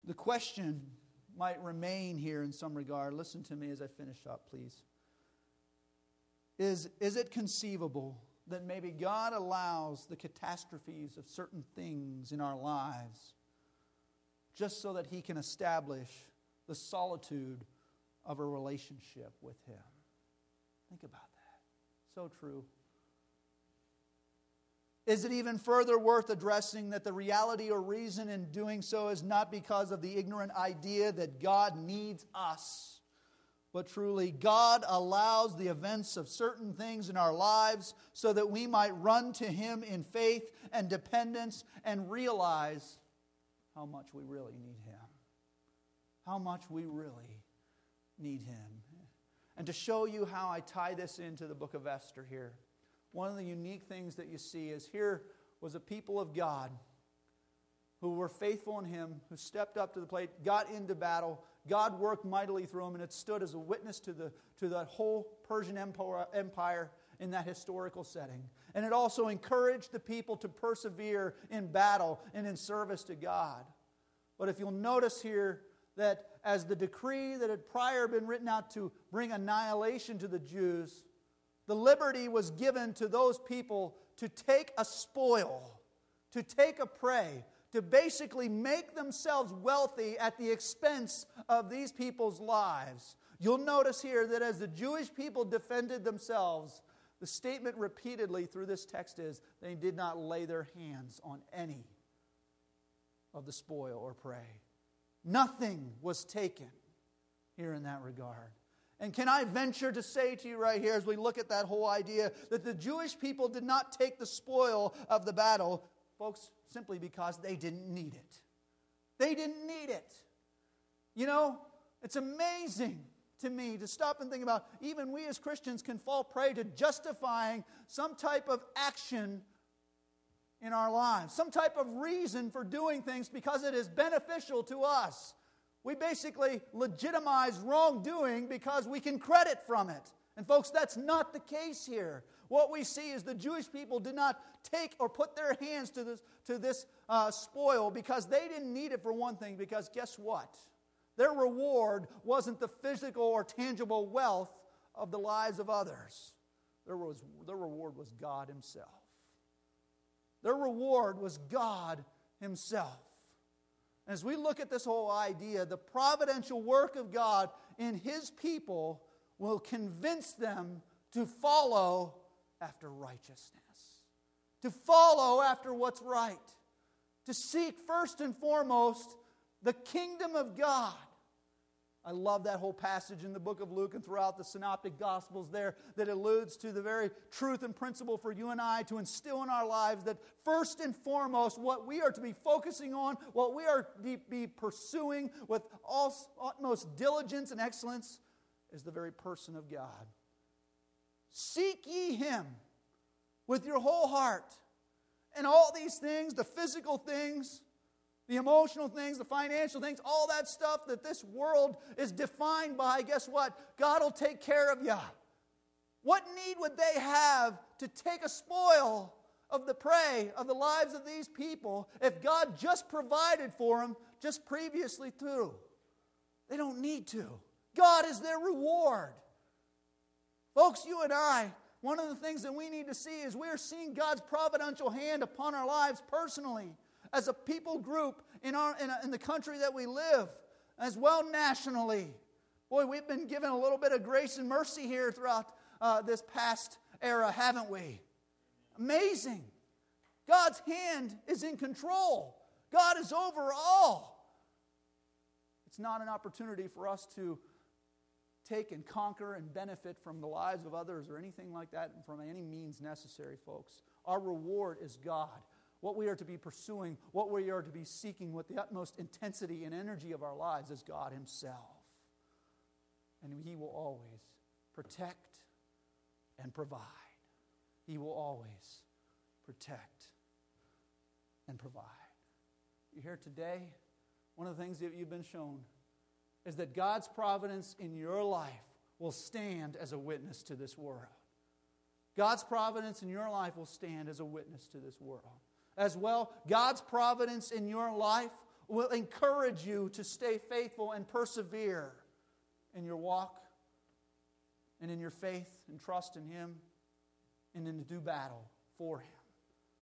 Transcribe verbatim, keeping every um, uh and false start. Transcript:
The question might remain here in some regard. Listen to me as I finish up, please. Is, is it conceivable that maybe God allows the catastrophes of certain things in our lives just so that He can establish the solitude of a relationship with Him? Think about that. So true. Is it even further worth addressing that the reality or reason in doing so is not because of the ignorant idea that God needs us, but truly God allows the events of certain things in our lives so that we might run to Him in faith and dependence and realize how much we really need Him. How much we really need Him. And to show you how I tie this into the book of Esther here, one of the unique things that you see is here was a people of God who were faithful in Him, who stepped up to the plate, got into battle. God worked mightily through them, and it stood as a witness to the to the whole Persian Empire in that historical setting. And it also encouraged the people to persevere in battle and in service to God. But if you'll notice here that as the decree that had prior been written out to bring annihilation to the Jews, the liberty was given to those people to take a spoil, to take a prey, to basically make themselves wealthy at the expense of these people's lives. You'll notice here that as the Jewish people defended themselves, the statement repeatedly through this text is they did not lay their hands on any of the spoil or prey. Nothing was taken here in that regard. And can I venture to say to you right here as we look at that whole idea that the Jewish people did not take the spoil of the battle, folks, simply because they didn't need it. They didn't need it. You know, it's amazing to me to stop and think about even we as Christians can fall prey to justifying some type of action in our lives, some type of reason for doing things because it is beneficial to us. We basically legitimize wrongdoing because we can credit from it. And folks, that's not the case here. What we see is the Jewish people did not take or put their hands to this, to this uh, spoil because they didn't need it for one thing, because guess what? Their reward wasn't the physical or tangible wealth of the lives of others. Their, was, their reward was God Himself. Their reward was God Himself. As we look at this whole idea, the providential work of God in His people will convince them to follow after righteousness, to follow after what's right, to seek first and foremost the kingdom of God. I love that whole passage in the book of Luke and throughout the synoptic gospels there that alludes to the very truth and principle for you and I to instill in our lives that first and foremost what we are to be focusing on, what we are to be pursuing with all utmost diligence and excellence is the very person of God. Seek ye Him with your whole heart. And all these things, the physical things, the emotional things, the financial things, all that stuff that this world is defined by, guess what? God will take care of you. What need would they have to take a spoil of the prey of the lives of these people if God just provided for them just previously through? They don't need to. God is their reward. Folks, you and I, one of the things that we need to see is we are seeing God's providential hand upon our lives personally, as a people group in, our, in, a, in the country that we live, as well nationally. Boy, we've been given a little bit of grace and mercy here throughout uh, this past era, haven't we? Amazing. God's hand is in control. God is over all. It's not an opportunity for us to take and conquer and benefit from the lives of others or anything like that from any means necessary, folks. Our reward is God. What we are to be pursuing, what we are to be seeking with the utmost intensity and energy of our lives is God Himself. And He will always protect and provide. He will always protect and provide. You hear today, one of the things that you've been shown is that God's providence in your life will stand as a witness to this world. God's providence in your life will stand as a witness to this world. As well, God's providence in your life will encourage you to stay faithful and persevere in your walk and in your faith and trust in Him and in to do battle for Him.